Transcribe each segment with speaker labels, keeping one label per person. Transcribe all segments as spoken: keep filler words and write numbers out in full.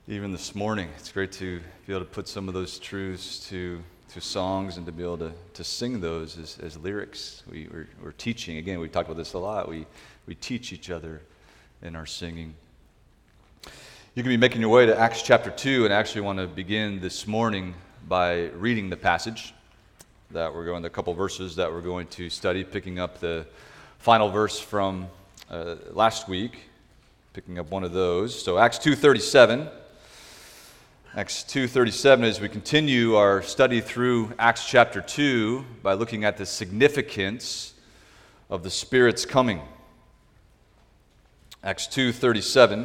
Speaker 1: even this morning. It's great to be able to put some of those truths to to songs and to be able to, to sing those as, as lyrics. We, we're, we're teaching. Again, we talked about this a lot. We, we teach each other in our singing. You can be making your way to Acts chapter two, and I actually want to begin this morning by reading the passage that we're going, the couple verses that we're going to study, picking up the final verse from uh, last week, picking up one of those. So Acts two thirty-seven. Acts two thirty-seven, as we continue our study through Acts chapter two by looking at the significance of the Spirit's coming. Acts two thirty-seven.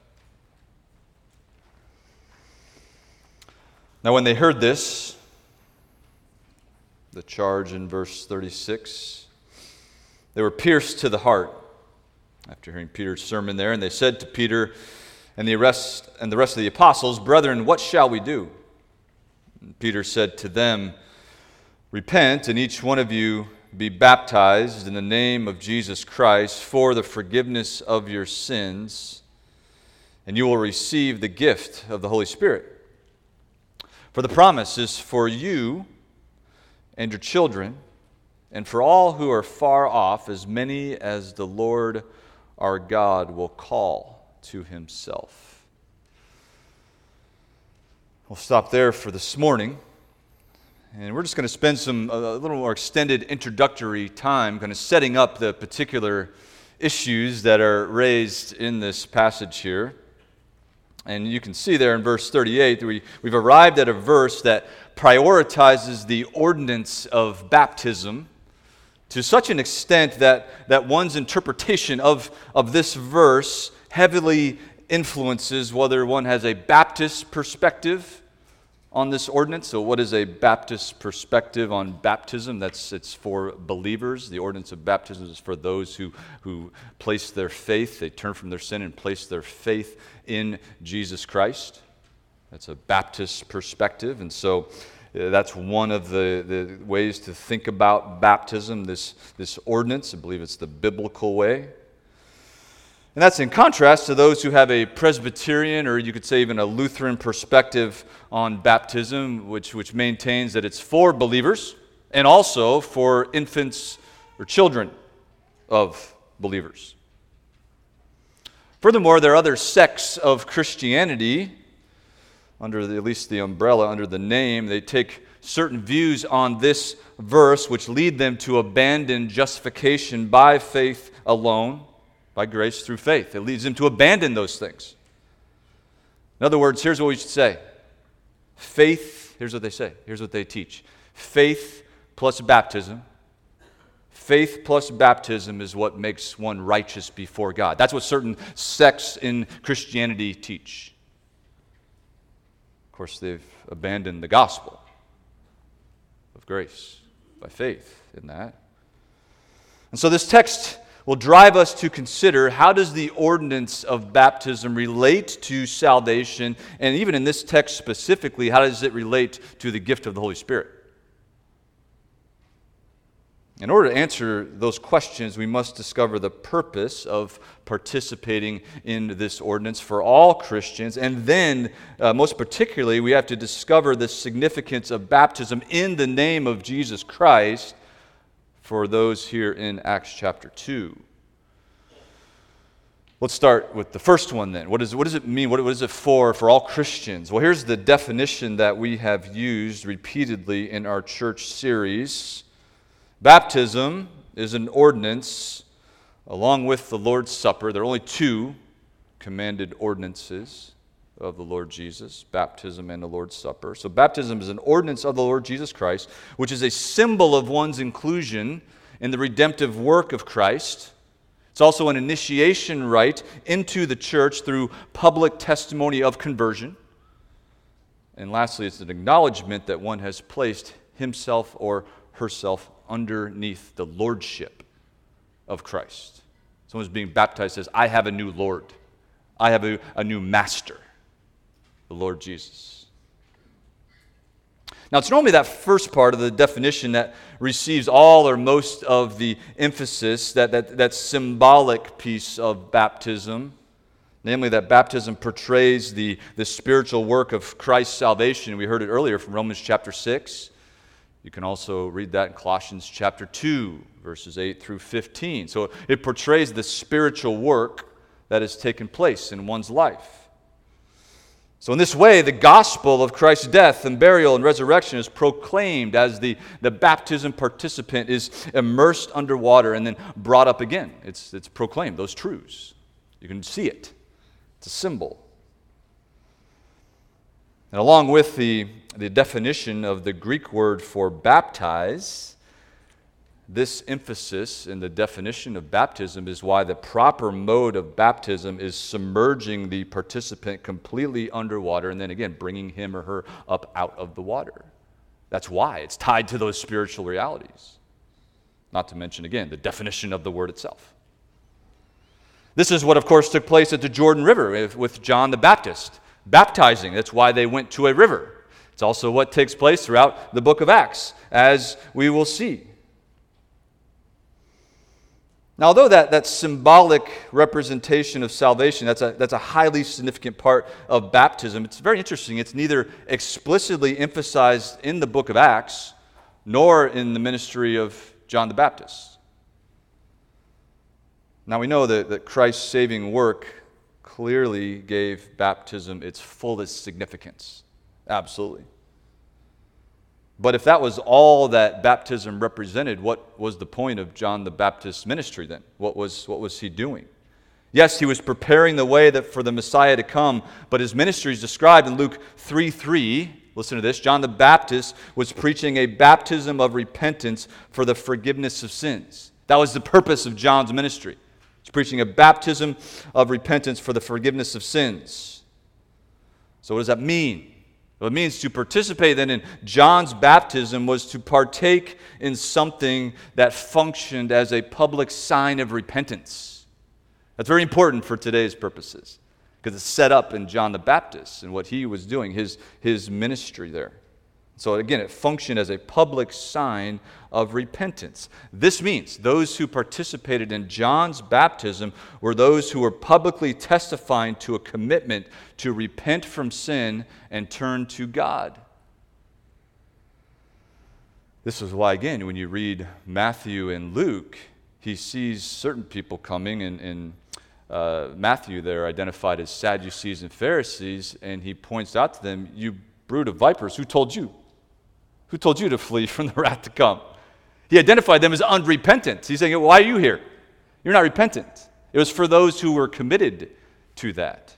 Speaker 1: Now when they heard this, the charge in verse thirty-six, they were pierced to the heart after hearing Peter's sermon there, and they said to Peter and the rest and the rest of the apostles, "Brethren, what shall we do?" And Peter said to them, "Repent, and each one of you be baptized in the name of Jesus Christ for the forgiveness of your sins, and you will receive the gift of the Holy Spirit. For the promise is for you and your children, and for all who are far off, as many as the Lord our God will call to himself." We'll stop there for this morning, and we're just going to spend some a little more extended introductory time kind of setting up the particular issues that are raised in this passage here. And you can see there in verse thirty-eight that we, we've arrived at a verse that prioritizes the ordinance of baptism to such an extent that, that one's interpretation of, of this verse heavily influences whether one has a Baptist perspective on this ordinance. So what is a Baptist perspective on baptism? That's it's for believers. The ordinance of baptism is for those who, who place their faith, they turn from their sin and place their faith in Jesus Christ. That's a Baptist perspective. And so uh, that's one of the, the ways to think about baptism, this, this ordinance. I believe it's the biblical way. And that's in contrast to those who have a Presbyterian, or you could say even a Lutheran perspective on baptism, which, which maintains that it's for believers and also for infants or children of believers. Furthermore, there are other sects of Christianity, under the, at least the umbrella, under the name, they take certain views on this verse which lead them to abandon justification by faith alone, by grace through faith. It leads them to abandon those things. In other words, here's what we should say. Faith, here's what they say, here's what they teach. Faith plus baptism. Faith plus baptism is what makes one righteous before God. That's what certain sects in Christianity teach. Of course, they've abandoned the gospel of grace by faith in that. And so this text will drive us to consider, how does the ordinance of baptism relate to salvation? And even in this text specifically, how does it relate to the gift of the Holy Spirit? In order to answer those questions, we must discover the purpose of participating in this ordinance for all Christians. And then, uh, most particularly, we have to discover the significance of baptism in the name of Jesus Christ for those here in Acts chapter two. Let's start with the first one then. What, is, what does it mean? What, what is it for for all Christians? Well, here's the definition that we have used repeatedly in our church series. Baptism is an ordinance along with the Lord's Supper. There are only two commanded ordinances of the Lord Jesus, baptism and the Lord's Supper. So baptism is an ordinance of the Lord Jesus Christ, which is a symbol of one's inclusion in the redemptive work of Christ. It's also an initiation rite into the church through public testimony of conversion. And lastly, it's an acknowledgement that one has placed himself or herself underneath the lordship of Christ. Someone who's being baptized says, "I have a new Lord. I have a, a new master, the Lord Jesus." Now, it's normally that first part of the definition that receives all or most of the emphasis, that, that, that symbolic piece of baptism namely that baptism portrays the, the spiritual work of Christ's salvation. We heard it earlier from Romans chapter six. You can also read that in Colossians chapter two, verses eight through fifteen. So it portrays the spiritual work that has taken place in one's life. So in this way, the gospel of Christ's death and burial and resurrection is proclaimed as the, the baptism participant is immersed under water and then brought up again. It's, it's proclaimed, those truths. You can see it. It's a symbol. And along with the, the definition of the Greek word for baptize, this emphasis in the definition of baptism is why the proper mode of baptism is submerging the participant completely underwater and then again bringing him or her up out of the water. That's why it's tied to those spiritual realities. Not to mention, again, the definition of the word itself. This is what, of course, took place at the Jordan River with John the Baptist, baptizing. That's why they went to a river. It's also what takes place throughout the book of Acts, as we will see. Now, although that, that symbolic representation of salvation, that's a, that's a highly significant part of baptism, it's very interesting. It's neither explicitly emphasized in the book of Acts nor in the ministry of John the Baptist. Now, we know that, that Christ's saving work clearly gave baptism its fullest significance. Absolutely. But if that was all that baptism represented, what was the point of John the Baptist's ministry then? What was, what was he doing? Yes, he was preparing the way that for the Messiah to come, but his ministry is described in Luke three three. Listen to this. John the Baptist was preaching a baptism of repentance for the forgiveness of sins. That was the purpose of John's ministry. He's preaching a baptism of repentance for the forgiveness of sins. So what does that mean? What it means to participate then in John's baptism was to partake in something that functioned as a public sign of repentance. That's very important for today's purposes because it's set up in John the Baptist and what he was doing, his, his ministry there. So again, it functioned as a public sign of repentance. This means those who participated in John's baptism were those who were publicly testifying to a commitment to repent from sin and turn to God. This is why, again, when you read Matthew and Luke, he sees certain people coming, and in uh, Matthew they're identified as Sadducees and Pharisees, and he points out to them, "You brood of vipers, who told you? Who told you to flee from the wrath to come?" He identified them as unrepentant. He's saying, why are you here? You're not repentant. It was for those who were committed to that.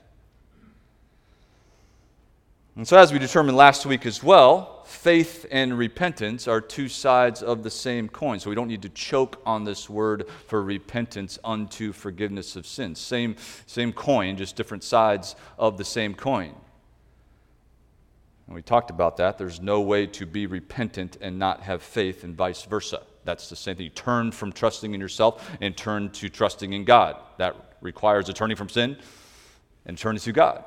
Speaker 1: And so as we determined last week as well, faith and repentance are two sides of the same coin. So we don't need to choke on this word for repentance unto forgiveness of sins. Same, same coin, just different sides of the same coin. And we talked about that. There's no way to be repentant and not have faith, and vice versa. That's the same thing. You turn from trusting in yourself and turn to trusting in God. That requires a turning from sin and turning to God.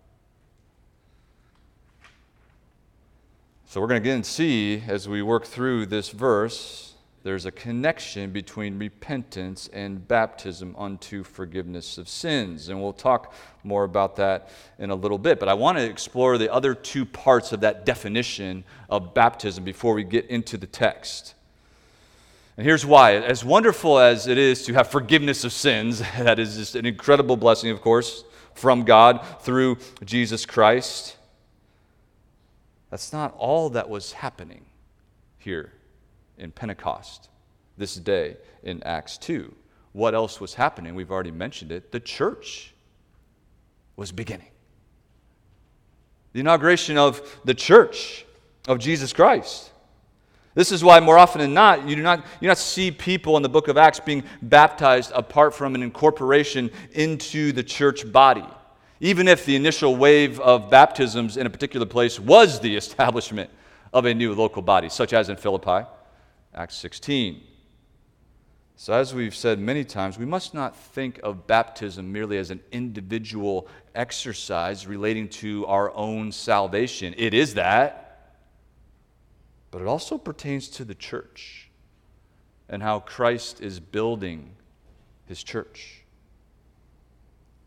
Speaker 1: So we're going to again see, as we work through this verse, there's a connection between repentance and baptism unto forgiveness of sins. And we'll talk more about that in a little bit. But I want to explore the other two parts of that definition of baptism before we get into the text. And here's why. As wonderful as it is to have forgiveness of sins, that is just an incredible blessing, of course, from God through Jesus Christ, that's not all that was happening here in Pentecost, this day in Acts two. What else was happening? We've already mentioned it. The church was beginning. The inauguration of the church of Jesus Christ. This is why more often than not, you do not, you do not see people in the book of Acts being baptized apart from an incorporation into the church body. Even if the initial wave of baptisms in a particular place was the establishment of a new local body, such as in Philippi, Acts sixteen. So as we've said many times, we must not think of baptism merely as an individual exercise relating to our own salvation. It is that, but it also pertains to the church and how Christ is building his church.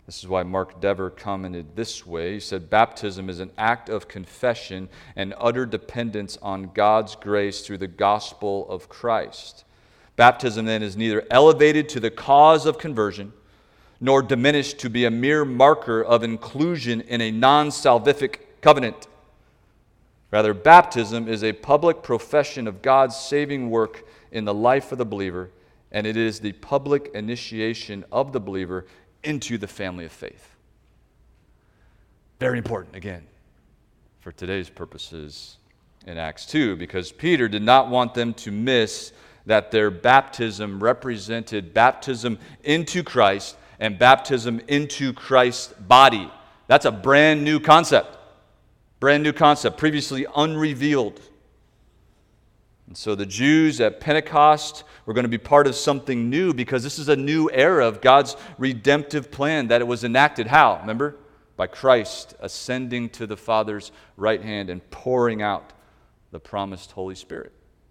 Speaker 1: This is why Mark Dever commented this way. He said, baptism is an act of confession and utter dependence on God's grace through the gospel of Christ. Baptism then is neither elevated to the cause of conversion nor diminished to be a mere marker of inclusion in a non-salvific covenant. Rather, baptism is a public profession of God's saving work in the life of the believer, and it is the public initiation of the believer into the family of faith. Very important, again, for today's purposes in Acts two, because Peter did not want them to miss that their baptism represented baptism into Christ and baptism into Christ's body. That's a brand new concept. Brand new concept, previously unrevealed. And so the Jews at Pentecost were going to be part of something new because this is a new era of God's redemptive plan that it was enacted. How? Remember? By Christ ascending to the Father's right hand and pouring out the promised Holy Spirit.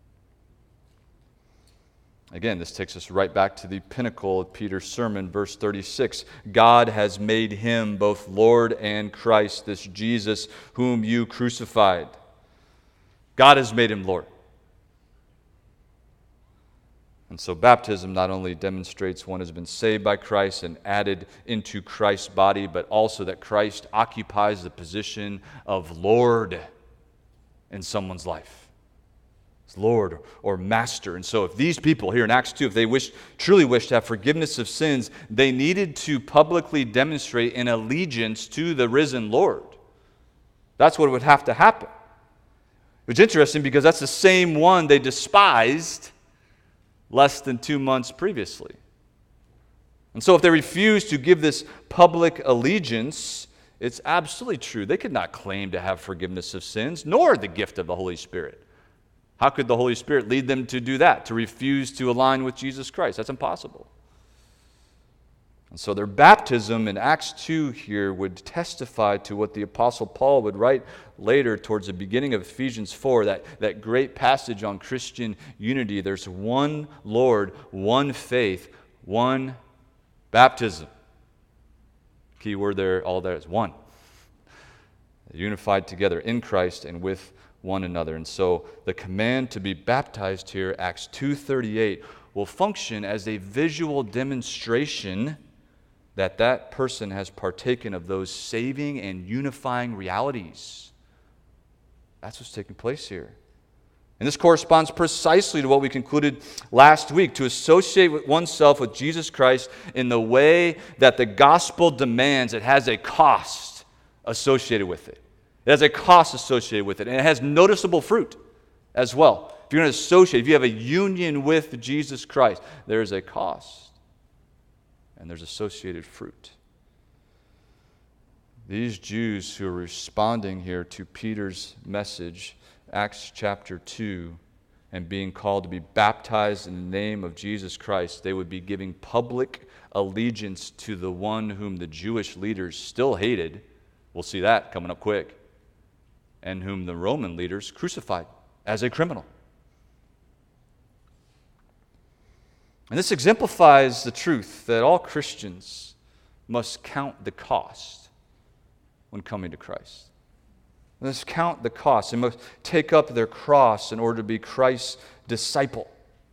Speaker 1: Again, this takes us right back to the pinnacle of Peter's sermon, verse thirty-six. God has made him both Lord and Christ, this Jesus whom you crucified. God has made him Lord. And so baptism not only demonstrates one has been saved by Christ and added into Christ's body, but also that Christ occupies the position of Lord in someone's life. Lord or Master. And so if these people here in Acts two, if they wish, truly wish to have forgiveness of sins, they needed to publicly demonstrate an allegiance to the risen Lord. That's what would have to happen. Which is interesting because that's the same one they despised less than two months previously. And so if they refuse to give this public allegiance, it's absolutely true. They could not claim to have forgiveness of sins, nor the gift of the Holy Spirit. How could the Holy Spirit lead them to do that, to refuse to align with Jesus Christ? That's impossible. And so their baptism in Acts two here would testify to what the Apostle Paul would write later towards the beginning of Ephesians four, that, that great passage on Christian unity. There's one Lord, one faith, one baptism. Key word there, all there is one. Unified together in Christ and with one another. And so the command to be baptized here, Acts two thirty-eight, will function as a visual demonstration that that person has partaken of those saving and unifying realities. That's what's taking place here. And this corresponds precisely to what we concluded last week, to associate with oneself with Jesus Christ in the way that the gospel demands. It has a cost associated with it. It has a cost associated with it, and it has noticeable fruit as well. If you're going to associate, if you have a union with Jesus Christ, there is a cost, and there's associated fruit. These Jews who are responding here to Peter's message, Acts chapter two, and being called to be baptized in the name of Jesus Christ, they would be giving public allegiance to the one whom the Jewish leaders still hated. We'll see that coming up quick. And whom the Roman leaders crucified as a criminal. And this exemplifies the truth that all Christians must count the cost when coming to Christ. They must count the cost. They must take up their cross in order to be Christ's disciple.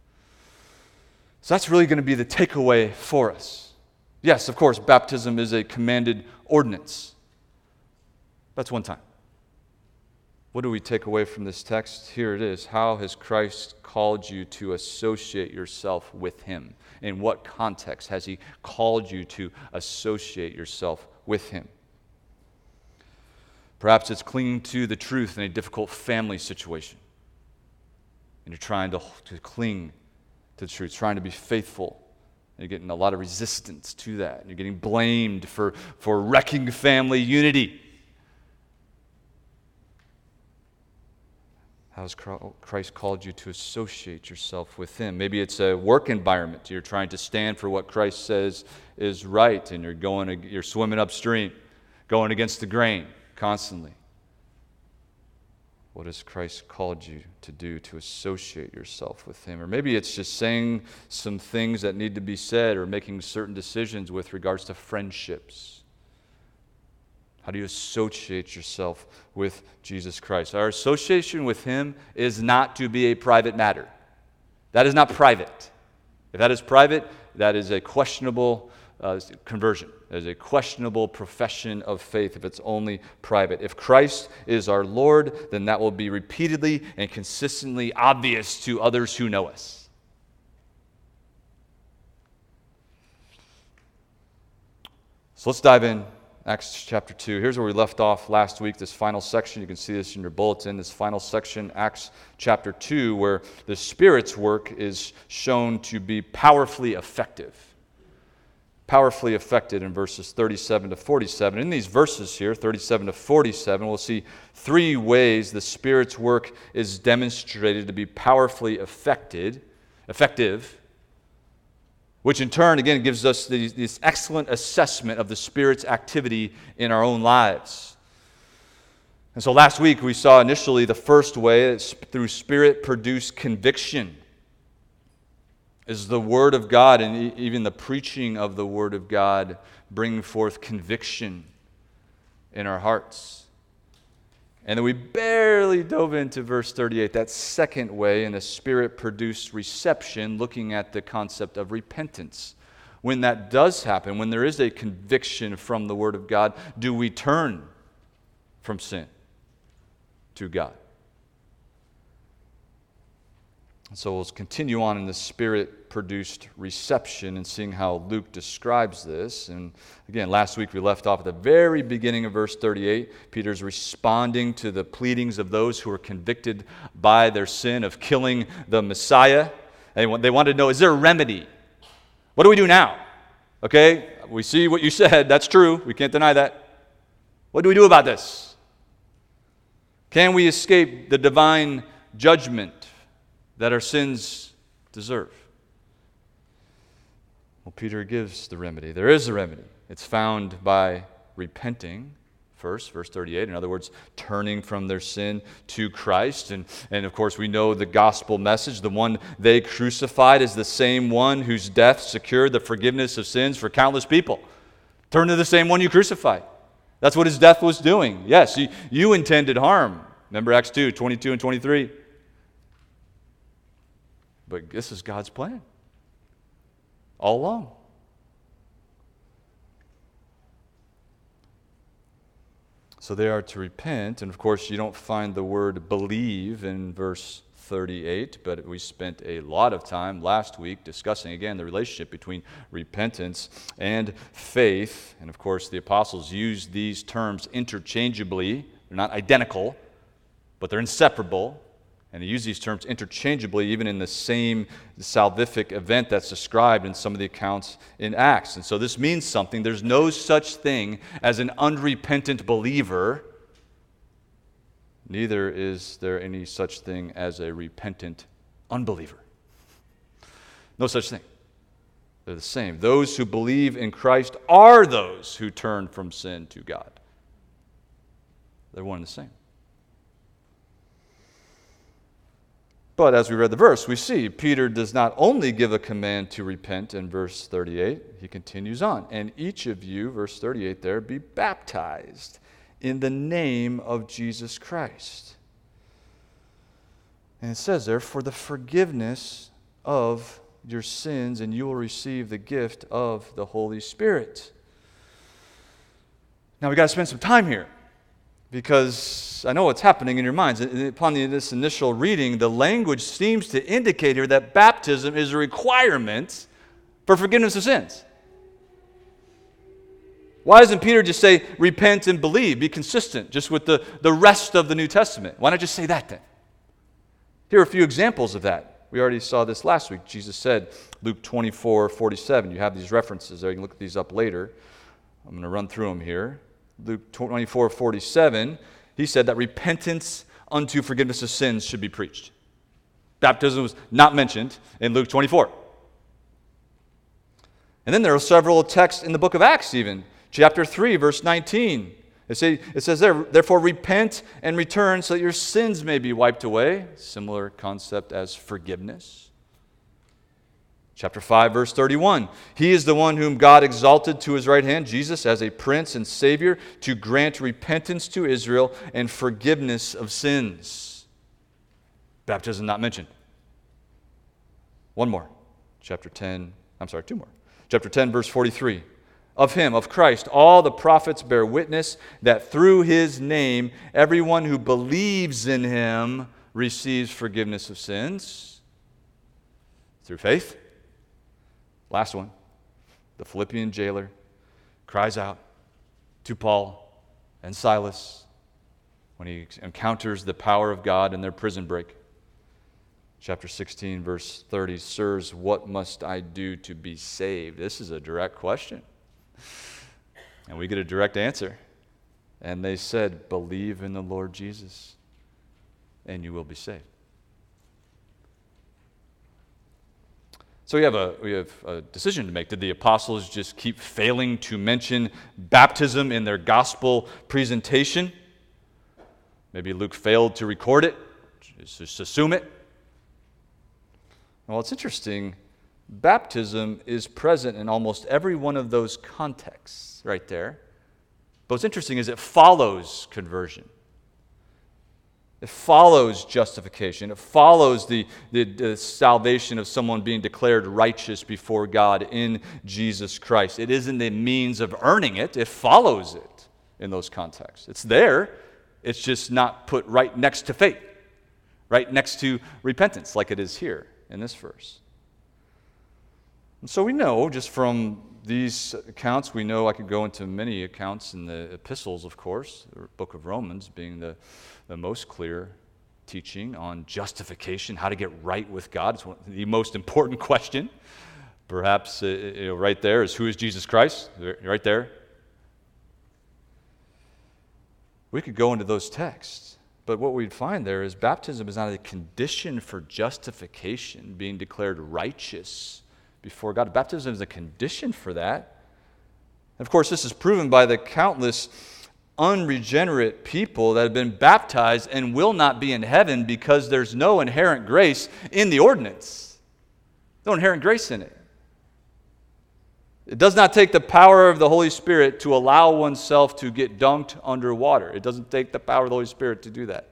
Speaker 1: So that's really going to be the takeaway for us. Yes, of course, baptism is a commanded ordinance. That's one time. What do we take away from this text? Here it is. How has Christ called you to associate yourself with Him? In what context has He called you to associate yourself with Him? Perhaps it's clinging to the truth in a difficult family situation. And you're trying to, to cling to the truth, trying to be faithful. And you're getting a lot of resistance to that. And you're getting blamed for, for wrecking family unity. How has Christ called you to associate yourself with Him? Maybe it's a work environment. You're trying to stand for what Christ says is right, and you're going, you're swimming upstream, going against the grain constantly. What has Christ called you to do to associate yourself with him? Or maybe it's just saying some things that need to be said or making certain decisions with regards to friendships. How do you associate yourself with Jesus Christ? Our association with him is not to be a private matter. That is not private. If that is private, that is a questionable uh, conversion. That is a questionable profession of faith if it's only private. If Christ is our Lord, then that will be repeatedly and consistently obvious to others who know us. So let's dive in. Acts chapter two. Here's where we left off last week, this final section. You can see this in your bulletin, this final section, Acts chapter two, where the Spirit's work is shown to be powerfully effective. Powerfully effective in verses thirty-seven to forty-seven. In these verses here, thirty-seven to forty-seven, we'll see three ways the Spirit's work is demonstrated to be powerfully effected, effective, which in turn, again, gives us these, this excellent assessment of the Spirit's activity in our own lives. And so last week we saw initially the first way, through Spirit-produced conviction, is the Word of God and even the preaching of the Word of God bring forth conviction in our hearts. And then we barely dove into verse thirty-eight, that second way in the Spirit-produced reception, looking at the concept of repentance. When that does happen, when there is a conviction from the Word of God, do we turn from sin to God? So we'll continue on in the Spirit-produced reception and seeing how Luke describes this. And again, last week we left off at the very beginning of verse thirty-eight. Peter's responding to the pleadings of those who are convicted by their sin of killing the Messiah. And they wanted to know, is there a remedy? What do we do now? Okay, we see what you said. That's true. We can't deny that. What do we do about this? Can we escape the divine judgment that our sins deserve? Well, Peter gives the remedy. There is a remedy. It's found by repenting first, verse thirty-eight. In other words, turning from their sin to Christ. And, and of course, we know the gospel message. The one they crucified is the same one whose death secured the forgiveness of sins for countless people. Turn to the same one you crucified. That's what his death was doing. Yes, you, you intended harm. Remember Acts two, twenty-two and twenty-three. But this is God's plan all along. So they are to repent, and of course you don't find the word believe in verse thirty-eight, but we spent a lot of time last week discussing again the relationship between repentance and faith. And of course the apostles use these terms interchangeably. They're not identical, but they're inseparable. And they use these terms interchangeably even in the same salvific event that's described in some of the accounts in Acts. And so this means something. There's no such thing as an unrepentant believer. Neither is there any such thing as a repentant unbeliever. No such thing. They're the same. Those who believe in Christ are those who turn from sin to God. They're one and the same. But as we read the verse, we see Peter does not only give a command to repent in verse thirty-eight, he continues on. And each of you, verse thirty-eight there, be baptized in the name of Jesus Christ. And it says there, for the forgiveness of your sins, and you will receive the gift of the Holy Spirit. Now we've got to spend some time here, because I know what's happening in your minds. Upon this initial reading, the language seems to indicate here that baptism is a requirement for forgiveness of sins. Why doesn't Peter just say, repent and believe, be consistent, just with the, the rest of the New Testament? Why not just say that then? Here are a few examples of that. We already saw this last week. Jesus said, Luke twenty-four forty-seven. You have these references there. You can look these up later. I'm going to run through them here. Luke twenty-four forty-seven, he said that repentance unto forgiveness of sins should be preached. Baptism was not mentioned in Luke twenty-four. And then there are several texts in the book of Acts even. Chapter three, verse nineteen. It, say, it says there, therefore repent and return so that your sins may be wiped away. Similar concept as forgiveness. Chapter five, verse thirty-one. He is the one whom God exalted to his right hand, Jesus, as a prince and savior, to grant repentance to Israel and forgiveness of sins. Baptism not mentioned. One more. Chapter ten, I'm sorry, two more. Chapter ten, verse forty-three. Of him, of Christ, all the prophets bear witness that through his name, everyone who believes in him receives forgiveness of sins. Through faith. Last one. The Philippian jailer cries out to Paul and Silas when he encounters the power of God in their prison break. Chapter sixteen, verse thirty, Sirs, what must I do to be saved? This is a direct question. And we get a direct answer. And they said, believe in the Lord Jesus, and you will be saved. So we have a we have a decision to make. Did the apostles just keep failing to mention baptism in their gospel presentation? Maybe Luke failed to record it. Just assume it. Well, it's interesting. Baptism is present in almost every one of those contexts right there. But what's interesting is it follows conversion. It follows justification. It follows the, the, the salvation of someone being declared righteous before God in Jesus Christ. It isn't the means of earning it. It follows it in those contexts. It's there. It's just not put right next to faith, right next to repentance like it is here in this verse. And so we know just from these accounts, we know I could go into many accounts in the epistles, of course, the book of Romans being the, the most clear teaching on justification, how to get right with God. It's one, the most important question. Perhaps uh, you know, right there is who is Jesus Christ? Right there. We could go into those texts, but what we'd find there is baptism is not a condition for justification, being declared righteous before God. Baptism is a condition for that. And of course, this is proven by the countless unregenerate people that have been baptized and will not be in heaven because there's no inherent grace in the ordinance. No inherent grace in it. It does not take the power of the Holy Spirit to allow oneself to get dunked underwater. It doesn't take the power of the Holy Spirit to do that.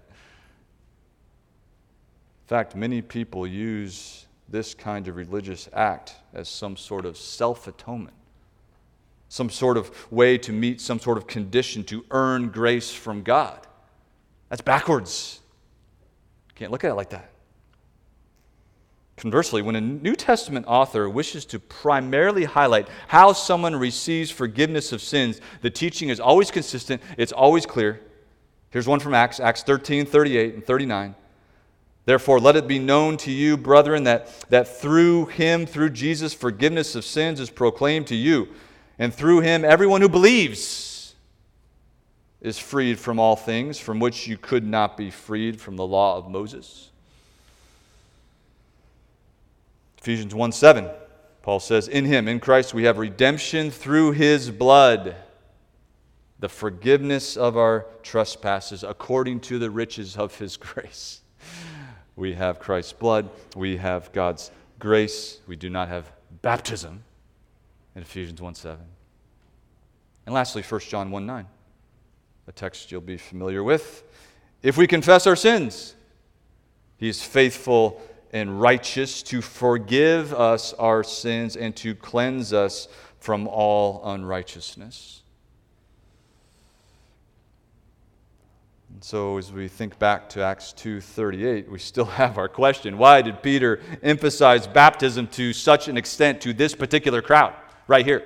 Speaker 1: In fact, many people use this kind of religious act as some sort of self-atonement, some sort of way to meet some sort of condition to earn grace from God. That's backwards. Can't look at it like that. Conversely, when a New Testament author wishes to primarily highlight how someone receives forgiveness of sins, the teaching is always consistent, it's always clear. Here's one from Acts, Acts thirteen, thirty-eight and thirty-nine. Therefore, let it be known to you, brethren, that, that through him, through Jesus, forgiveness of sins is proclaimed to you. And through him, everyone who believes is freed from all things from which you could not be freed from the law of Moses. Ephesians one seven, Paul says, in him, in Christ, we have redemption through his blood, the forgiveness of our trespasses according to the riches of his grace. We have Christ's blood. We have God's grace. We do not have baptism in Ephesians one seven. And lastly, First John one nine, a text you'll be familiar with. If we confess our sins, he is faithful and righteous to forgive us our sins and to cleanse us from all unrighteousness. And so as we think back to Acts two thirty-eight, we still have our question. Why did Peter emphasize baptism to such an extent to this particular crowd right here?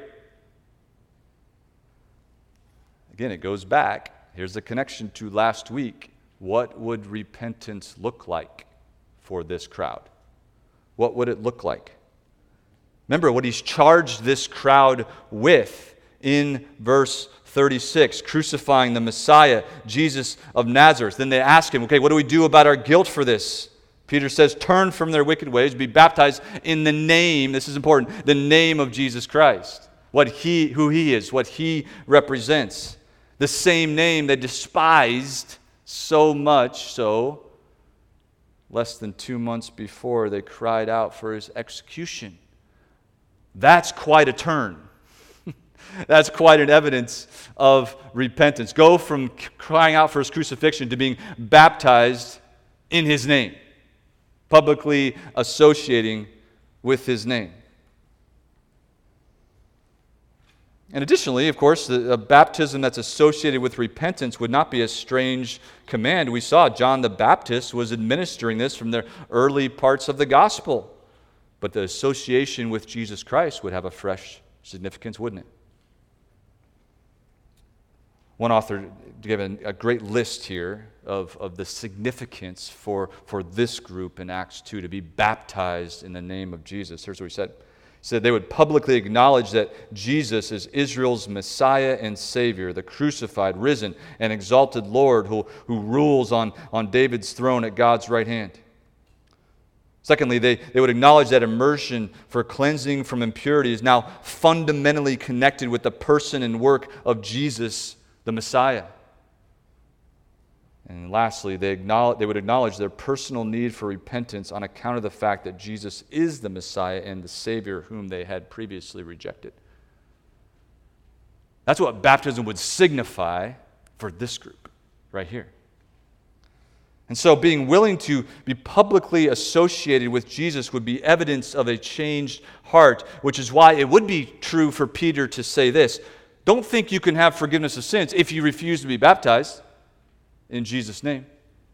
Speaker 1: Again, it goes back. Here's the connection to last week. What would repentance look like for this crowd? What would it look like? Remember what he's charged this crowd with in verse thirty-six, crucifying the Messiah, Jesus of Nazareth. Then they ask him, okay, what do we do about our guilt for this? Peter says, turn from their wicked ways, be baptized in the name, this is important, the name of Jesus Christ. What he, who he is, what he represents. the same name they despised so much so, less than two months before, they cried out for his execution. That's quite a turn. That's quite an evidence of repentance. Go from crying out for his crucifixion to being baptized in his name, publicly associating with his name. And additionally, of course, the, a baptism that's associated with repentance would not be a strange command. We saw John the Baptist was administering this from the early parts of the gospel. But the association with Jesus Christ would have a fresh significance, wouldn't it? One author gave a, a great list here of, of the significance for, for this group in Acts two to be baptized in the name of Jesus. Here's what he said. He said they would publicly acknowledge that Jesus is Israel's Messiah and Savior, the crucified, risen, and exalted Lord who, who rules on, on David's throne at God's right hand. Secondly, they, they would acknowledge that immersion for cleansing from impurity is now fundamentally connected with the person and work of Jesus, the Messiah. And lastly, they, acknowledge, they would acknowledge their personal need for repentance on account of the fact that Jesus is the Messiah and the Savior whom they had previously rejected. That's what baptism would signify for this group right here. And so being willing to be publicly associated with Jesus would be evidence of a changed heart, which is why it would be true for Peter to say this: don't think you can have forgiveness of sins if you refuse to be baptized in Jesus' name.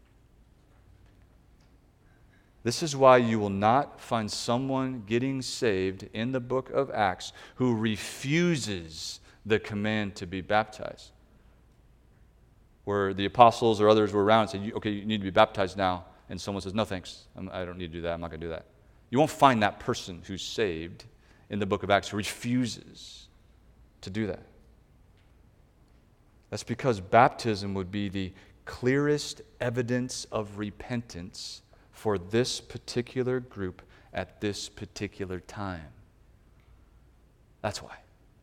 Speaker 1: This is why you will not find someone getting saved in the book of Acts who refuses the command to be baptized. Where the apostles or others were around and said, okay, you need to be baptized now. And someone says, no thanks, I'm, I don't need to do that, I'm not going to do that. You won't find that person who's saved in the book of Acts who refuses to do that. That's because baptism would be the clearest evidence of repentance for this particular group at this particular time. That's why.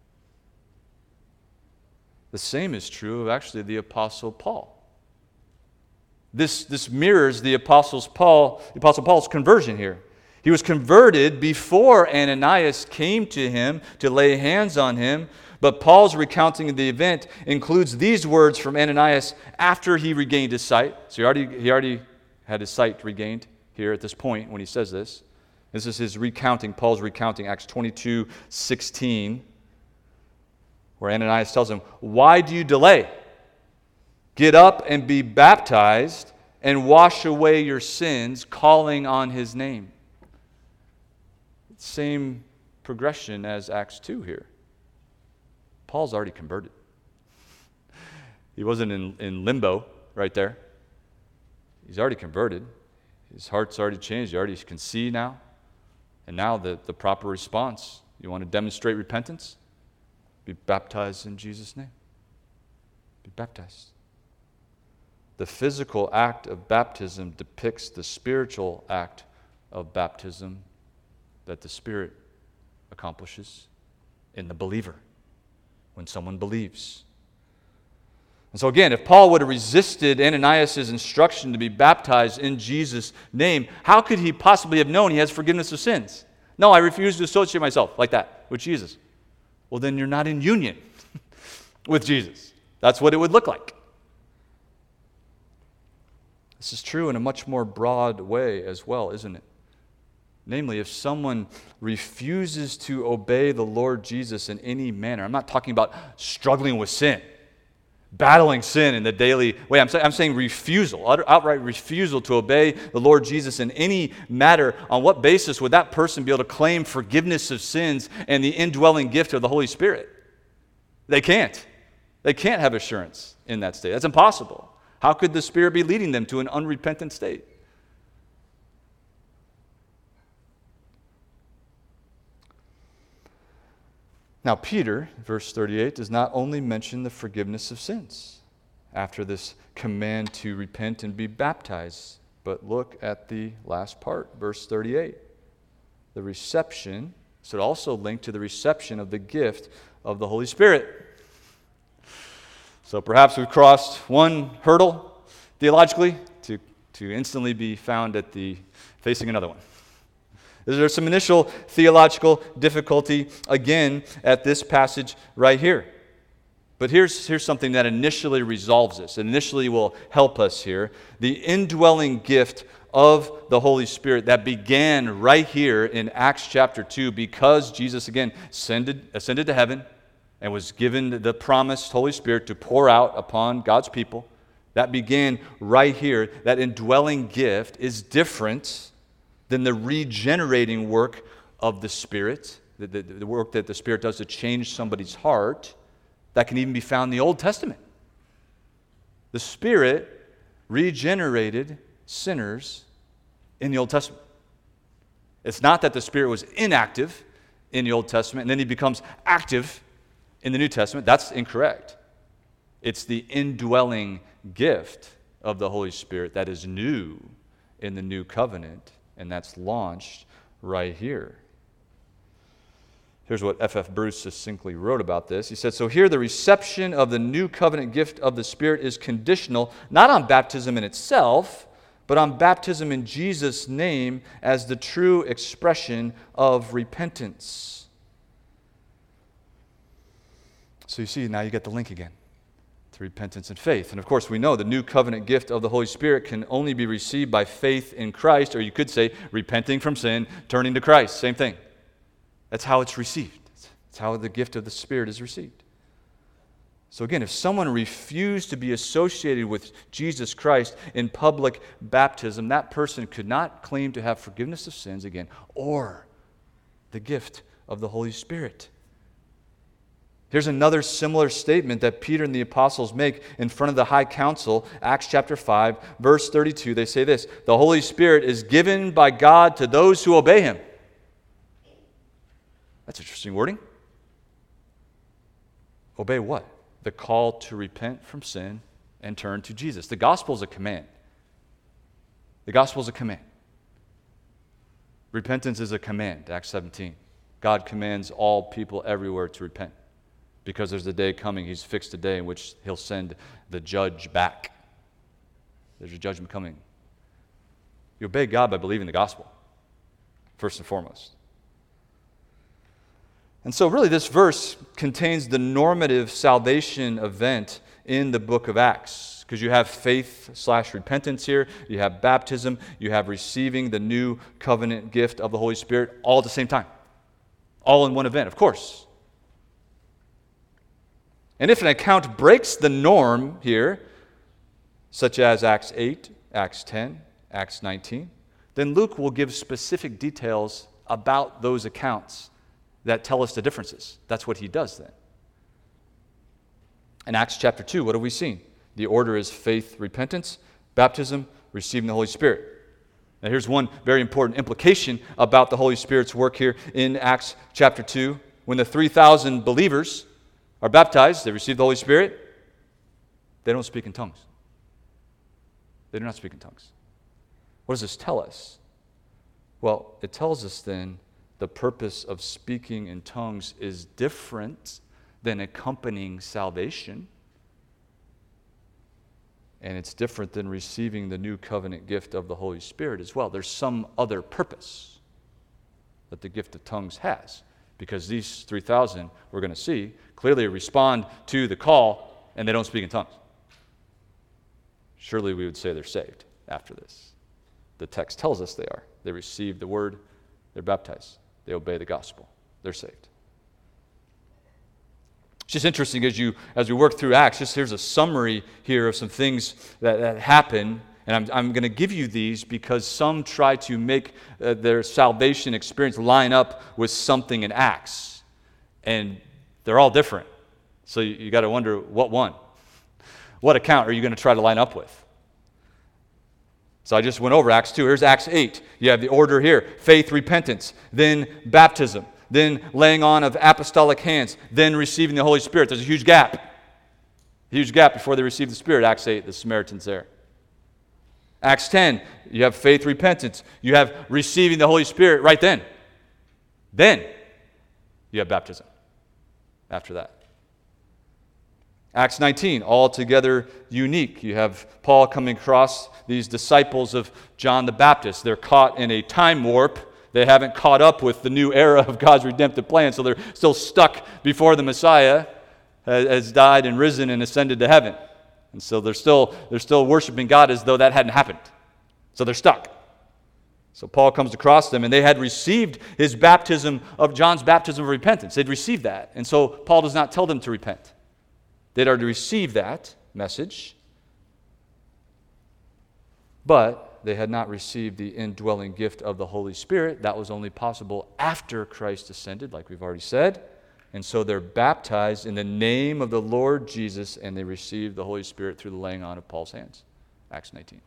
Speaker 1: The same is true of actually the Apostle Paul. This, this mirrors the Apostles Paul, the Apostle Paul's conversion here. He was converted before Ananias came to him to lay hands on him, but Paul's recounting of the event includes these words from Ananias after he regained his sight. So he already, he already had his sight regained here at this point when he says this. This is his recounting, Paul's recounting, Acts twenty-two sixteen. Where Ananias tells him, why do you delay? Get up and be baptized and wash away your sins, calling on his name. Same progression as Acts two here. Paul's already converted. He wasn't in, in limbo right there. He's already converted. His heart's already changed. He already can see now. And now the, the proper response. You want to demonstrate repentance? Be baptized in Jesus' name. Be baptized. The physical act of baptism depicts the spiritual act of baptism that the Spirit accomplishes in the believer when someone believes. And so again, if Paul would have resisted Ananias' instruction to be baptized in Jesus' name, how could he possibly have known he has forgiveness of sins? No, I refuse to associate myself like that with Jesus. Well, then you're not in union with Jesus. That's what it would look like. This is true in a much more broad way as well, isn't it? Namely, if someone refuses to obey the Lord Jesus in any manner, I'm not talking about struggling with sin, battling sin in the daily way. I'm, say, I'm saying refusal, utter, outright refusal to obey the Lord Jesus in any matter. On what basis would that person be able to claim forgiveness of sins and the indwelling gift of the Holy Spirit? They can't. They can't have assurance in that state. That's impossible. How could the Spirit be leading them to an unrepentant state? Now, Peter, verse thirty-eight, does not only mention the forgiveness of sins after this command to repent and be baptized, but look at the last part, verse thirty-eight. The reception, so it also linked to the reception of the gift of the Holy Spirit. So perhaps we've crossed one hurdle theologically to, to instantly be found at the facing another one. There's some initial theological difficulty, again, at this passage right here. But here's, here's something that initially resolves this, initially will help us here. The indwelling gift of the Holy Spirit that began right here in Acts chapter two, because Jesus, again, ascended, ascended to heaven and was given the promised Holy Spirit to pour out upon God's people. That began right here. That indwelling gift is different than the regenerating work of the Spirit, the, the, the work that the Spirit does to change somebody's heart, that can even be found in the Old Testament. The Spirit regenerated sinners in the Old Testament. It's not that the Spirit was inactive in the Old Testament and then he becomes active in the New Testament. That's incorrect. It's the indwelling gift of the Holy Spirit that is new in the New Covenant, and that's launched right here. Here's what F F Bruce succinctly wrote about this. He said, so here the reception of the new covenant gift of the Spirit is conditional, not on baptism in itself, but on baptism in Jesus' name as the true expression of repentance. So you see, now you get the link again to repentance and faith. And of course, we know the new covenant gift of the Holy Spirit can only be received by faith in Christ, or you could say repenting from sin, turning to Christ. Same thing. That's how it's received. That's how the gift of the Spirit is received. So again, if someone refused to be associated with Jesus Christ in public baptism, that person could not claim to have forgiveness of sins again, or the gift of the Holy Spirit. Here's another similar statement that Peter and the apostles make in front of the high council, Acts chapter five, verse thirty-two. They say this, the Holy Spirit is given by God to those who obey Him. That's interesting wording. Obey what? The call to repent from sin and turn to Jesus. The gospel is a command. The gospel is a command. Repentance is a command, Acts seventeen. God commands all people everywhere to repent, because there's a day coming, He's fixed a day in which He'll send the judge back. There's a judgment coming. You obey God by believing the gospel, first and foremost. And so really this verse contains the normative salvation event in the book of Acts, because you have faith slash repentance here, you have baptism, you have receiving the new covenant gift of the Holy Spirit all at the same time. All in one event, of course. And if an account breaks the norm here, such as Acts eight, Acts ten, Acts nineteen, then Luke will give specific details about those accounts that tell us the differences. That's what he does then. In Acts chapter two, what have we seen? The order is faith, repentance, baptism, receiving the Holy Spirit. Now here's one very important implication about the Holy Spirit's work here in Acts chapter two. When the three thousand believers are baptized, they receive the Holy Spirit, they don't speak in tongues. They do not speak in tongues. What does this tell us? Well, it tells us then the purpose of speaking in tongues is different than accompanying salvation. And it's different than receiving the new covenant gift of the Holy Spirit as well. There's some other purpose that the gift of tongues has, because these three thousand, we're going to see, clearly respond to the call and they don't speak in tongues. Surely we would say they're saved after this. The text tells us they are. They receive the word, they're baptized, they obey the gospel, they're saved. It's just interesting as you as we work through Acts, just here's a summary here of some things that, that happen. And I'm, I'm going to give you these because some try to make uh, their salvation experience line up with something in Acts. And they're all different. So you, you got to wonder, what one? What account are you going to try to line up with? So I just went over Acts two. Here's Acts eight. You have the order here. Faith, repentance, then baptism, then laying on of apostolic hands, then receiving the Holy Spirit. There's a huge gap. A huge gap before they receive the Spirit. Acts eight, the Samaritans there. Acts ten, you have faith, repentance. You have receiving the Holy Spirit right then. Then you have baptism after that. Acts nineteen, altogether unique. You have Paul coming across these disciples of John the Baptist. They're caught in a time warp. They haven't caught up with the new era of God's redemptive plan, so they're still stuck before the Messiah has died and risen and ascended to heaven. And so they're still, they're still worshiping God as though that hadn't happened. So they're stuck. So Paul comes across them, and they had received his baptism of John's baptism of repentance. They'd received that. And so Paul does not tell them to repent. They'd already received that message, but they had not received the indwelling gift of the Holy Spirit. That was only possible after Christ ascended, like we've already said. And so they're baptized in the name of the Lord Jesus, and they receive the Holy Spirit through the laying on of Paul's hands. Acts nineteen.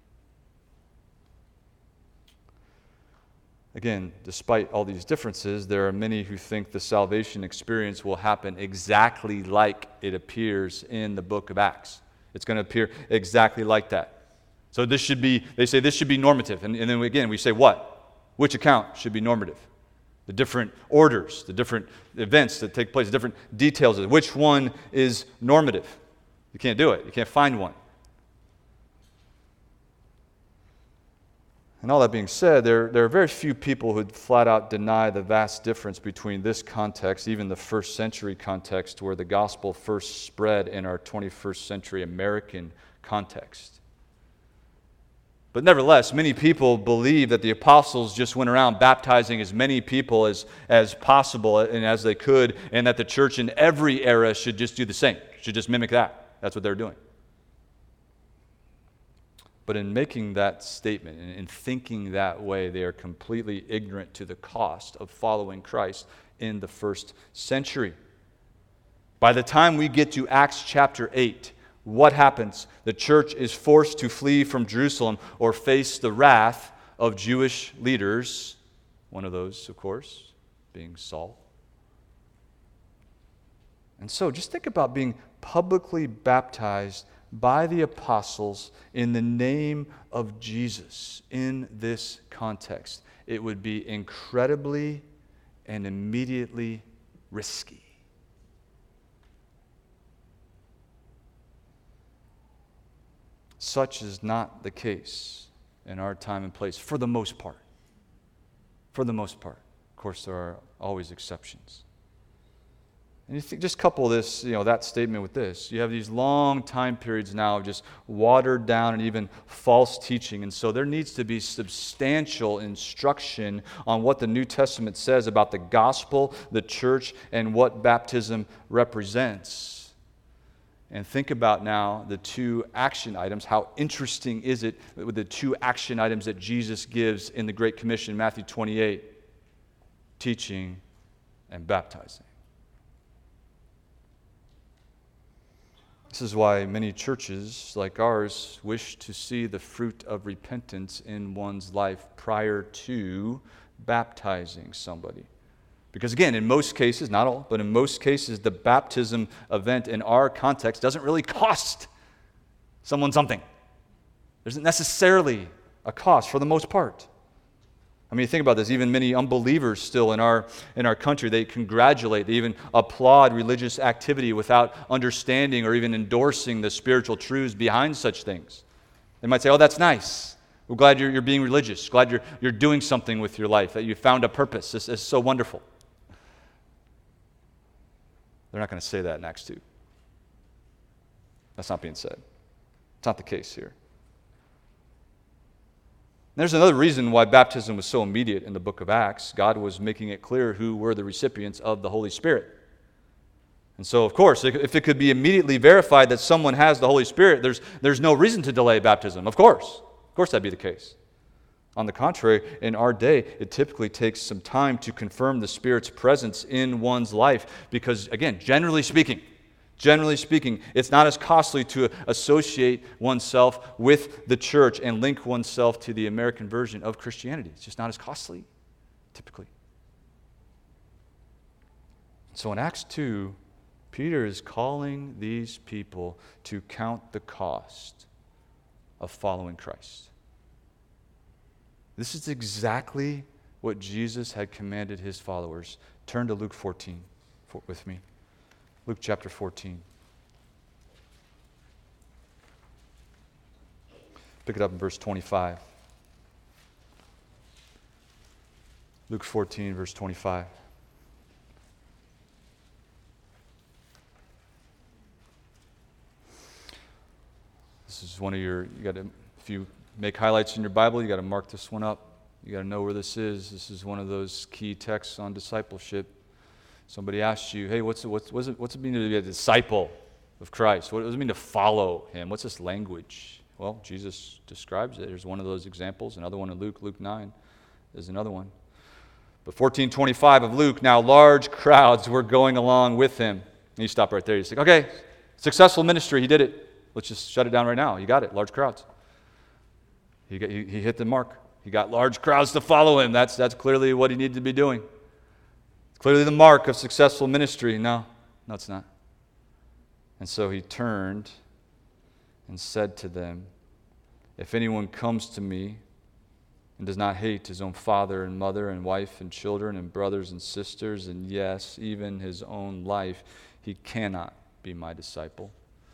Speaker 1: Again, despite all these differences, there are many who think the salvation experience will happen exactly like it appears in the book of Acts. It's going to appear exactly like that. So this should be, they say this should be normative. And, and then again, we say what? Which account should be normative? The different orders, the different events that take place, the different details of it. Which one is normative? You can't do it. You can't find one. And all that being said, there, there are very few people who flat out deny the vast difference between this context, even the first century context where the gospel first spread, in our twenty-first century American context. But nevertheless, many people believe that the apostles just went around baptizing as many people as, as possible and as they could, and that the church in every era should just do the same, should just mimic that. That's what they're doing. But in making that statement, and in thinking that way, they are completely ignorant to the cost of following Christ in the first century. By the time we get to Acts chapter eight, what happens? The church is forced to flee from Jerusalem or face the wrath of Jewish leaders. One of those, of course, being Saul. And so just think about being publicly baptized by the apostles in the name of Jesus in this context. It would be incredibly and immediately risky. Such is not the case in our time and place, for the most part. For the most part. Of course, there are always exceptions. And you think, just couple this, you know, that statement with this. You have these long time periods now of just watered down and even false teaching. And so there needs to be substantial instruction on what the New Testament says about the gospel, the church, and what baptism represents. And think about now the two action items. How interesting is it with the two action items that Jesus gives in the Great Commission, Matthew twenty-eight, teaching and baptizing. This is why many churches like ours wish to see the fruit of repentance in one's life prior to baptizing somebody. Because again, in most cases, not all, but in most cases, the baptism event in our context doesn't really cost someone something. There isn't necessarily a cost for the most part. I mean, think about this. Even many unbelievers still in our in our country, they congratulate, they even applaud religious activity without understanding or even endorsing the spiritual truths behind such things. They might say, oh, that's nice. We're glad you're, you're being religious. Glad you're, you're doing something with your life, that you found a purpose. This is so wonderful. They're not going to say that in Acts two. That's not being said. It's not the case here. There's another reason why baptism was so immediate in the book of Acts. God was making it clear who were the recipients of the Holy Spirit. And so, of course, if it could be immediately verified that someone has the Holy Spirit, there's, there's no reason to delay baptism. Of course. Of course that'd be the case. On the contrary, in our day, it typically takes some time to confirm the Spirit's presence in one's life because, again, generally speaking, generally speaking, it's not as costly to associate oneself with the church and link oneself to the American version of Christianity. It's just not as costly, typically. So in Acts two, Peter is calling these people to count the cost of following Christ. This is exactly what Jesus had commanded his followers. Turn to Luke fourteen with me. Luke chapter fourteen. Pick it up in verse twenty-five. Luke fourteen, verse twenty-five. This is one of your, you got to, if you make highlights in your Bible, you got to mark this one up. You got to know where this is. This is one of those key texts on discipleship. Somebody asks you, hey, what's it, what's, what's, it, what's it mean to be a disciple of Christ? What does it mean to follow him? What's this language? Well, Jesus describes it. There's one of those examples. Another one in Luke, Luke nine is another one. But fourteen twenty-five of Luke, now large crowds were going along with him. And you stop right there. You say, okay, successful ministry, he did it. Let's just shut it down right now. You got it, large crowds. He, got, he, he hit the mark. He got large crowds to follow him. That's, that's clearly what he needed to be doing. It's clearly the mark of successful ministry. No, no, it's not. And so he turned and said to them, if anyone comes to me and does not hate his own father and mother and wife and children and brothers and sisters, and yes, even his own life, he cannot be my disciple.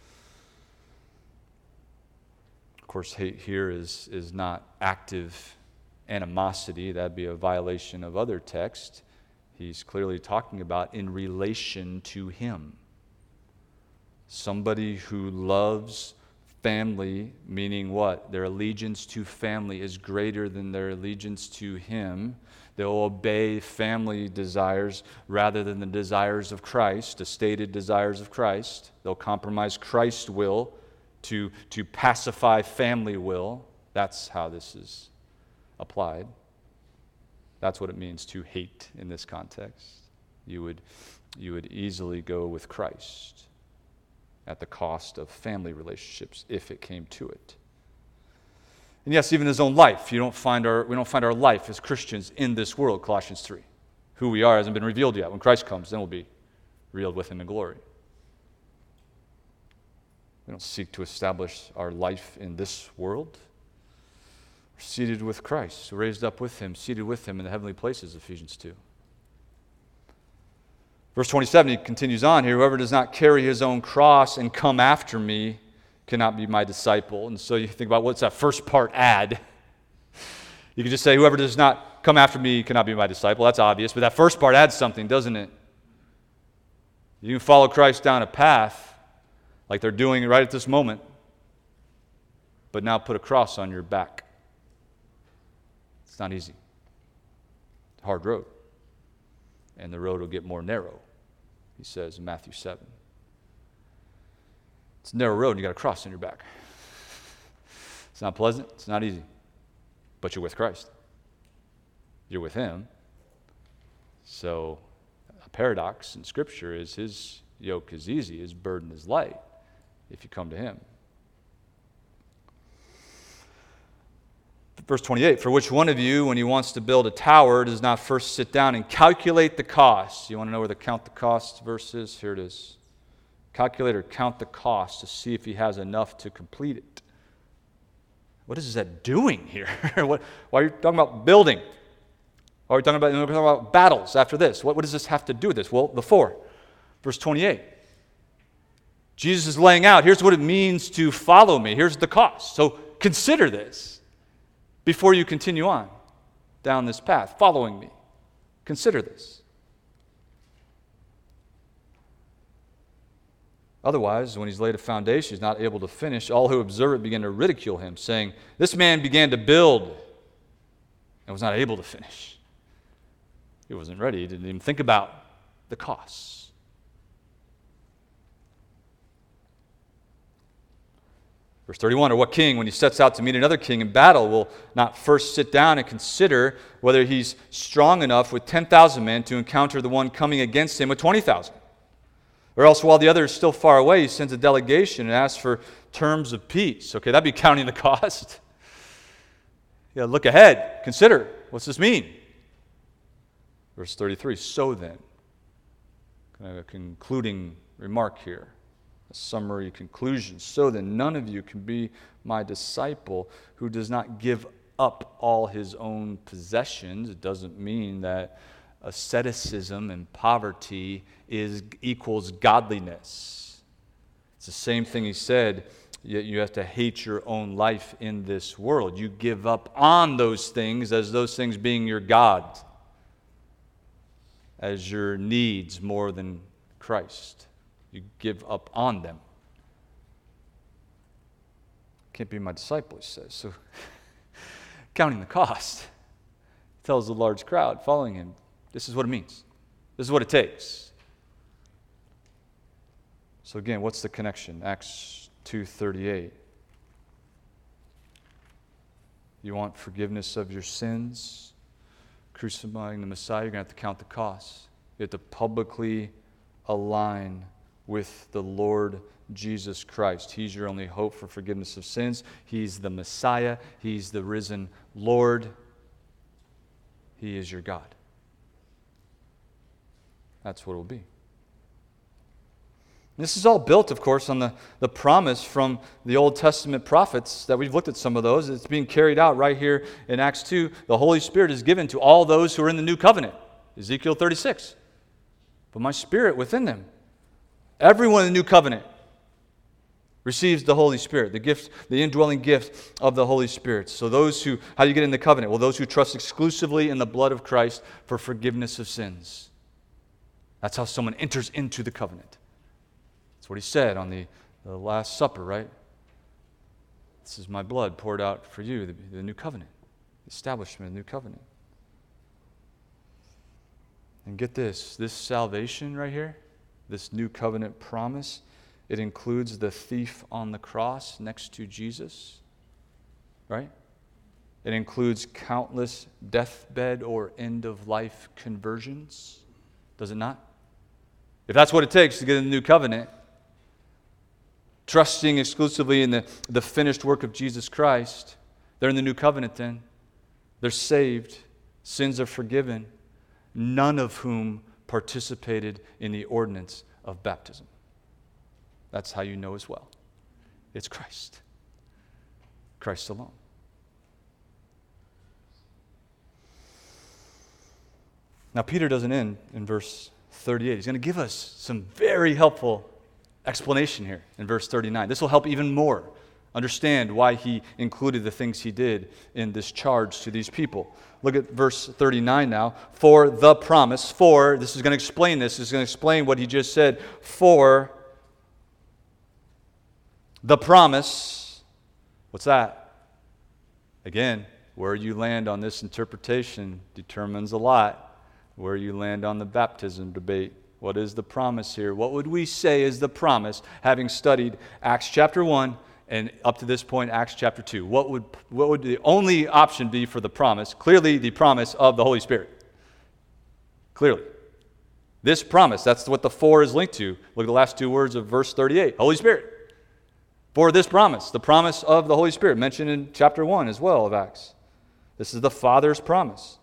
Speaker 1: Of course, hate here is, is not active animosity. That'd be a violation of other texts. He's clearly talking about in relation to him. Somebody who loves family, meaning what? Their allegiance to family is greater than their allegiance to him. They'll obey family desires rather than the desires of Christ, the stated desires of Christ. They'll compromise Christ's will to, to pacify family will. That's how this is applied. That's what it means to hate in this context. You would, you would easily go with Christ at the cost of family relationships if it came to it. And yes, even his own life. You don't find our, we don't find our life as Christians in this world, Colossians three. Who we are hasn't been revealed yet. When Christ comes, then we'll be revealed with him in glory. We don't seek to establish our life in this world. We're seated with Christ, raised up with him, seated with him in the heavenly places, Ephesians two. Verse twenty-seven, he continues on here, whoever does not carry his own cross and come after me cannot be my disciple. And so you think about what's that first part add? You could just say, whoever does not come after me cannot be my disciple. That's obvious, but that first part adds something, doesn't it? You can follow Christ down a path like they're doing right at this moment, but now put a cross on your back. It's not easy. It's a hard road. And the road will get more narrow, he says in Matthew seven. It's a narrow road and you got a cross on your back. It's not pleasant, it's not easy. But you're with Christ. You're with him. So a paradox in Scripture is his yoke is easy, his burden is light if you come to him. Verse twenty-eight, for which one of you, when he wants to build a tower, does not first sit down and calculate the cost? You want to know where the count the cost verse is? Here it is. Calculate or count the cost to see if he has enough to complete it. What is that doing here? what, why are you talking about building? Why are we talking about, we're talking about battles after this? What, what does this have to do with this? Well, before, verse twenty-eight. Jesus is laying out, here's what it means to follow me. Here's the cost. So consider this before you continue on down this path, following me. Consider this. Otherwise, when he's laid a foundation, he's not able to finish. All who observe it begin to ridicule him, saying, this man began to build and was not able to finish. He wasn't ready. He didn't even think about the costs. Verse thirty-one, or what king, when he sets out to meet another king in battle, will not first sit down and consider whether he's strong enough with ten thousand men to encounter the one coming against him with twenty thousand? Or else, while the other is still far away, he sends a delegation and asks for terms of peace. Okay, that'd be counting the cost. Yeah, look ahead. Consider. What's this mean? Verse thirty-three, so then, kind of a concluding remark here. A summary conclusion. So then, none of you can be my disciple who does not give up all his own possessions. It doesn't mean that asceticism and poverty is equals godliness. It's the same thing he said yet you have to hate your own life in this world. You give up on those things as those things being your God, as your needs more than Christ. You give up on them. Can't be my disciple, he says. So, counting the cost, he tells the large crowd following him, this is what it means. This is what it takes. So again, what's the connection? Acts two thirty-eight. You want forgiveness of your sins? Crucifying the Messiah, you're going to have to count the costs. You have to publicly align with the Lord Jesus Christ. He's your only hope for forgiveness of sins. He's the Messiah. He's the risen Lord. He is your God. That's what it will be. This is all built, of course, on the, the promise from the Old Testament prophets that we've looked at some of those. It's being carried out right here in Acts two. The Holy Spirit is given to all those who are in the new covenant. Ezekiel thirty-six. But my Spirit within them. Everyone in the new covenant receives the Holy Spirit, the gift, the indwelling gift of the Holy Spirit. So those who, how do you get in the covenant? Well, those who trust exclusively in the blood of Christ for forgiveness of sins. That's how someone enters into the covenant. That's what he said on the, the Last Supper, right? This is my blood poured out for you, the, the new covenant, the establishment of the new covenant. And get this, this salvation right here, this new covenant promise, it includes the thief on the cross next to Jesus, right? It includes countless deathbed or end-of-life conversions, does it not? If that's what it takes to get in the new covenant, trusting exclusively in the, the finished work of Jesus Christ, they're in the new covenant then. They're saved. Sins are forgiven. None of whom participated in the ordinance of baptism. That's how you know as well. It's Christ. Christ alone. Now, Peter doesn't end in verse thirty-eight. He's going to give us some very helpful explanation here in verse thirty-nine. This will help even more understand why he included the things he did in this charge to these people. Look at verse thirty-nine now. For the promise, for, this is going to explain this, this is going to explain what he just said. For the promise, what's that? Again, where you land on this interpretation determines a lot. Where you land on the baptism debate. What is the promise here? What would we say is the promise, having studied Acts chapter one and up to this point, Acts chapter two? What would, what would the only option be for the promise? Clearly, the promise of the Holy Spirit. Clearly. This promise, that's what the for is linked to. Look at the last two words of verse thirty-eight. Holy Spirit. For this promise, the promise of the Holy Spirit, mentioned in chapter one as well of Acts. This is the Father's promise.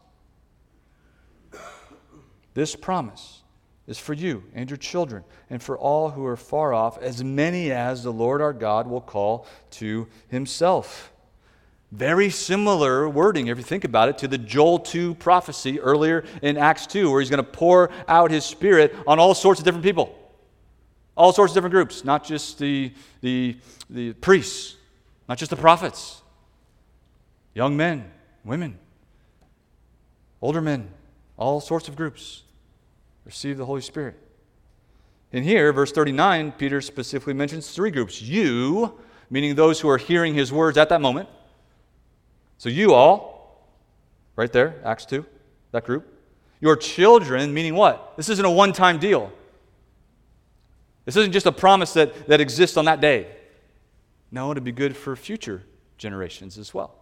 Speaker 1: This promise is for you and your children and for all who are far off, as many as the Lord our God will call to himself. Very similar wording, if you think about it, to the Joel two prophecy earlier in Acts two, where he's going to pour out his Spirit on all sorts of different people. All sorts of different groups, not just the, the, the priests, not just the prophets. Young men, women, older men, all sorts of groups receive the Holy Spirit. In here, verse thirty-nine, Peter specifically mentions three groups. You, meaning those who are hearing his words at that moment. So you all, right there, Acts two, that group. Your children, meaning what? This isn't a one-time deal. This isn't just a promise that, that exists on that day. No, it'll be good for future generations as well.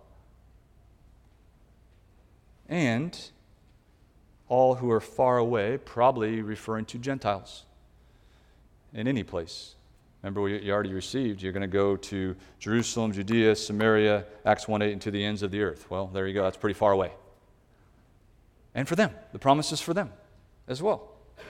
Speaker 1: And all who are far away, probably referring to Gentiles in any place. Remember, what you already received. You're going to go to Jerusalem, Judea, Samaria, Acts one eight, and to the ends of the earth. Well, there you go. That's pretty far away. And for them. The promise is for them as well.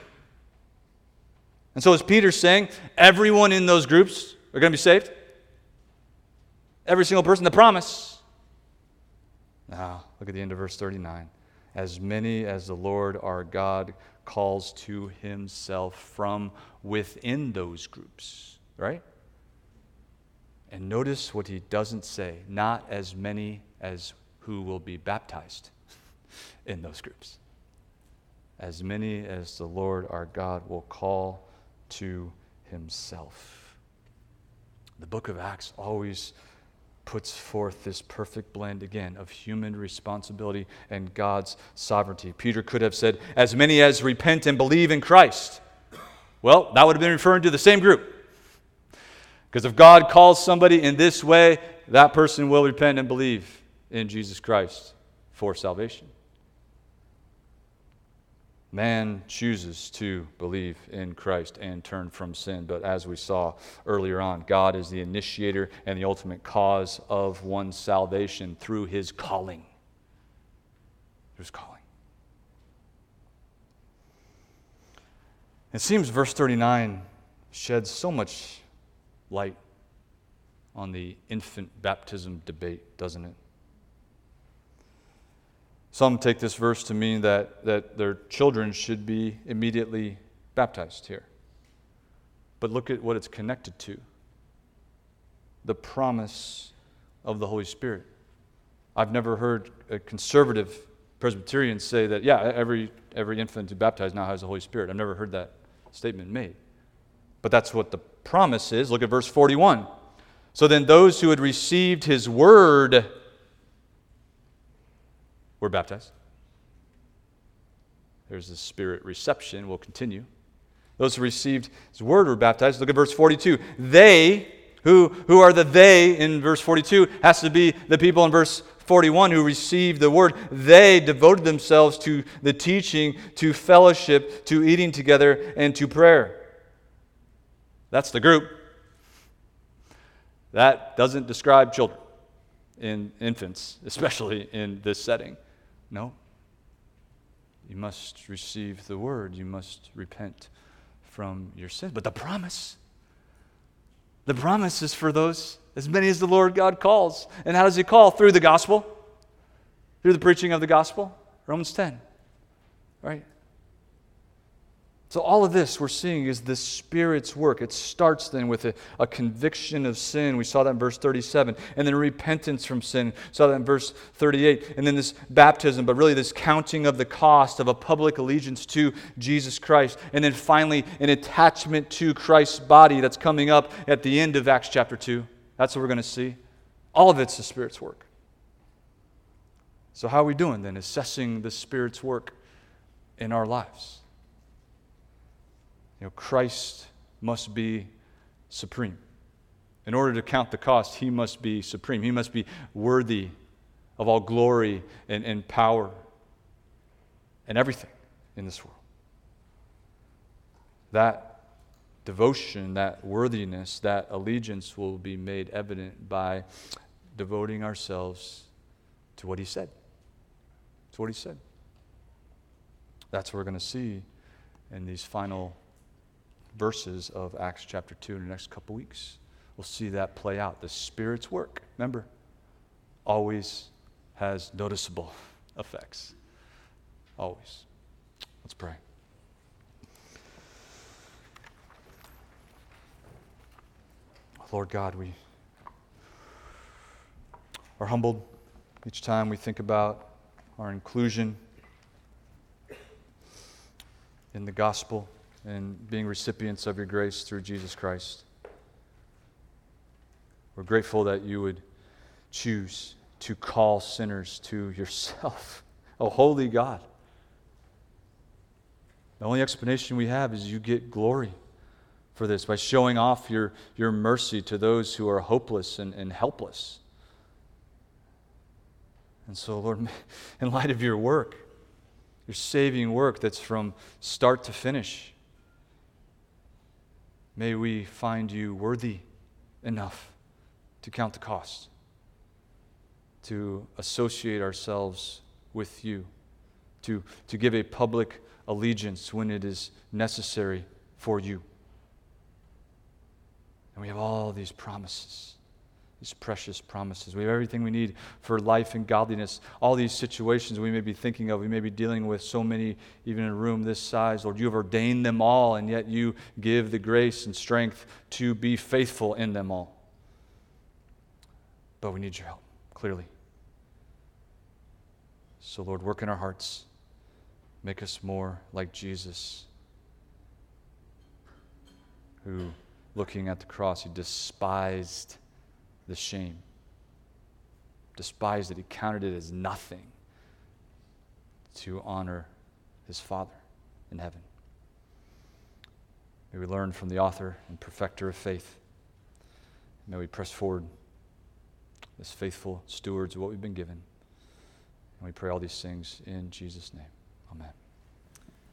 Speaker 1: And so is Peter saying everyone in those groups are going to be saved? Every single person, the promise. Now, look at the end of verse thirty-nine. As many as the Lord our God calls to himself from within those groups, right? And notice what he doesn't say, not as many as who will be baptized in those groups. As many as the Lord our God will call to himself. The book of Acts always puts forth this perfect blend again of human responsibility and God's sovereignty. Peter could have said, as many as repent and believe in Christ. Well, that would have been referring to the same group. Because if God calls somebody in this way, that person will repent and believe in Jesus Christ for salvation. Man chooses to believe in Christ and turn from sin. But as we saw earlier on, God is the initiator and the ultimate cause of one's salvation through his calling. Through his calling. It seems verse thirty-nine sheds so much light on the infant baptism debate, doesn't it? Some take this verse to mean that, that their children should be immediately baptized here. But look at what it's connected to. The promise of the Holy Spirit. I've never heard a conservative Presbyterian say that, yeah, every, every infant who's baptized now has the Holy Spirit. I've never heard that statement made. But that's what the promise is. Look at verse forty-one. So then those who had received his word were baptized. There's the Spirit reception. We'll continue. Those who received his word were baptized. Look at verse forty-two. They, who, who are the they in verse forty-two, has to be the people in verse forty-one who received the word. They devoted themselves to the teaching, to fellowship, to eating together, and to prayer. That's the group. That doesn't describe children in infants, especially in this setting. No. You must receive the word. You must repent from your sins. But the promise, the promise is for those, as many as the Lord God calls. And how does he call? Through the gospel. Through the preaching of the gospel. Romans ten. Right? So all of this we're seeing is the Spirit's work. It starts then with a, a conviction of sin. We saw that in verse thirty-seven. And then repentance from sin. We saw that in verse thirty-eight. And then this baptism, but really this counting of the cost of a public allegiance to Jesus Christ. And then finally an attachment to Christ's body that's coming up at the end of Acts chapter two. That's what we're going to see. All of it's the Spirit's work. So how are we doing then? Assessing the Spirit's work in our lives. You know, Christ must be supreme. In order to count the cost, he must be supreme. He must be worthy of all glory and, and power and everything in this world. That devotion, that worthiness, that allegiance will be made evident by devoting ourselves to what he said. To what he said. That's what we're going to see in these final verses of Acts chapter two in the next couple weeks. We'll see that play out. The Spirit's work, remember, always has noticeable effects. Always. Let's pray. Lord God, we are humbled each time we think about our inclusion in the gospel and being recipients of your grace through Jesus Christ. We're grateful that you would choose to call sinners to yourself, a holy God. The only explanation we have is you get glory for this by showing off your, your mercy to those who are hopeless and, and helpless. And so, Lord, in light of your work, your saving work that's from start to finish, may we find you worthy enough to count the cost, to associate ourselves with you, to, to give a public allegiance when it is necessary for you. And we have all these promises, these precious promises. We have everything we need for life and godliness. All these situations we may be thinking of, we may be dealing with so many, even in a room this size. Lord, you have ordained them all, and yet you give the grace and strength to be faithful in them all. but we need your help, clearly. So, Lord, work in our hearts. Make us more like Jesus, who, looking at the cross, he despised the shame. Despised it. He counted it as nothing to honor his Father in heaven. May we learn from the author and perfecter of faith. May we press forward as faithful stewards of what we've been given. And we pray all these things in Jesus' name. Amen.